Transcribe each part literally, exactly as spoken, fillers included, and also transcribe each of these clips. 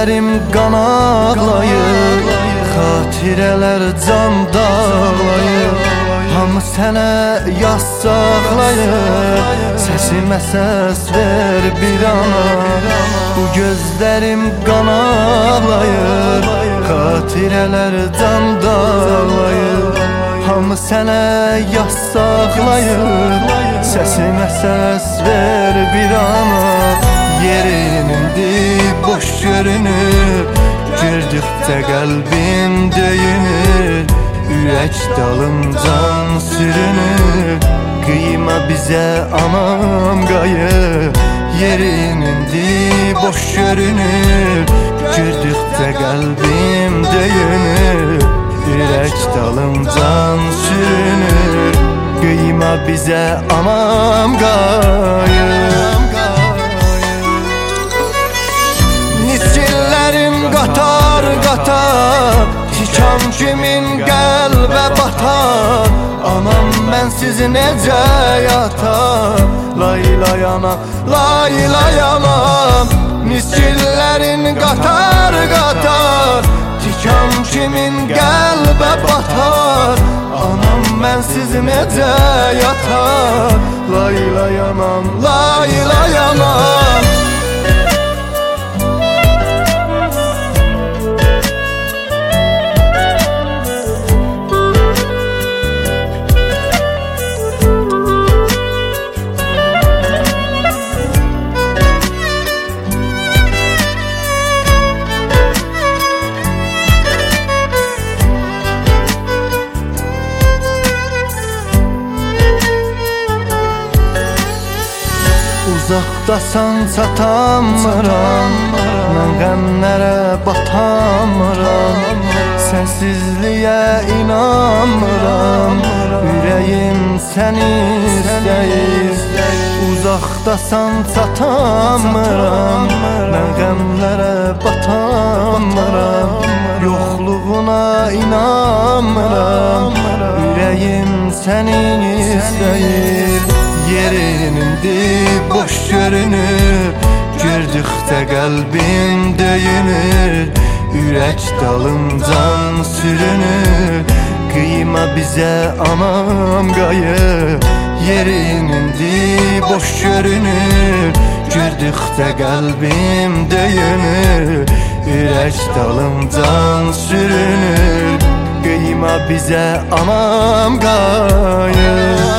gözlərim qan ağlayır, xatirələr can dağlayır. Hamı sənə yaz saxlayır, səsimə səs ver bir ana. Bu gözlərim qan ağlayır, xatirələr can dağlayır. Hamı sənə yaz saxlayır, səsimə səs ver bir ana. Yerin indi boş görünür, girdikcə qəlbim döyünür. Ürək dalımcan sürünür, qıyma bizə anam qayı. Yerin indi boş görünür, girdikcə qəlbim döyünür. Ürək dalımcan sürünür, qıyma bizə anam qayı. Niçillərim qatar qatar, tikan kimin qəlbə batar. Anam mənsiz necə yatar, layla yana, layla yanam. Niçillərin qatar qatar, tikan kimin qəlbə batar. Anam mənsiz necə yatar, layla yanam, layla yanam. Uzaqdasan çatamıram, mən qəmlərə batamıram. Sənsizliyə inanmıram, ürəyim səni istəyir. Uzaqdasan çatamıram, mən qəmlərə batamıram. Yoxluğuna inanmıram, ürəyim səni istəyir. Yerin indi boş görünür, girdikcə qəlbim döyünür. Ürək dalımcan sürünür, qıyma bizə anam qayı. Yerin indi boş görünür, girdikcə qəlbim döyünür. Ürək dalımcan sürünür, qıyma bizə anam qayı.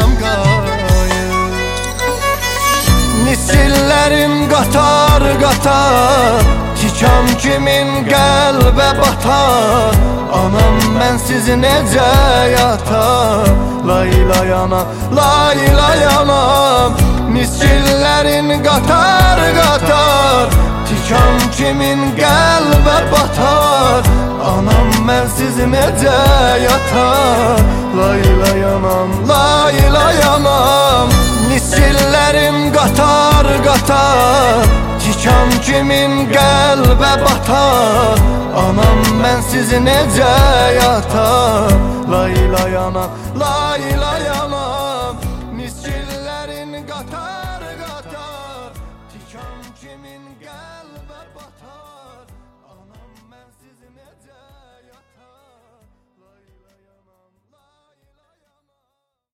Niçillərim qatar qatar, tikan kimin qəlbə batar. Anam mənsiz necə yatar, layla yana, layla yanam. Niçillərin qatar qatar, tikan kimin qəlbə batar. Anam mənsiz necə yatar, layla yanam, layla yanam. Niçillərim qatar qatar, tikan kimin qəlbə batar. Anam mənsiz necə yatar, layla yana, layla yanam. Niçillərin qatar qatar, tikan kimin qəlbə batar.